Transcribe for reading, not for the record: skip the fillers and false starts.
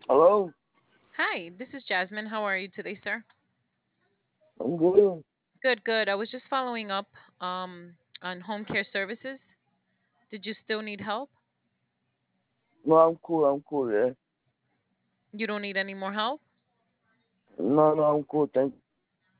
Hello? Hi, this is Jasmine. How are you today, sir? I'm good. Good, good. I was just following up on home care services. Did you still need help? No, I'm cool. I'm cool, yeah. You don't need any more help? No, I'm cool. Thank you.